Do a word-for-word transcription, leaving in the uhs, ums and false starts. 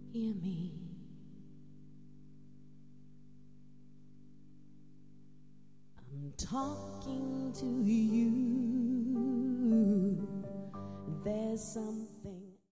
hear me. I'm talking to you. There's something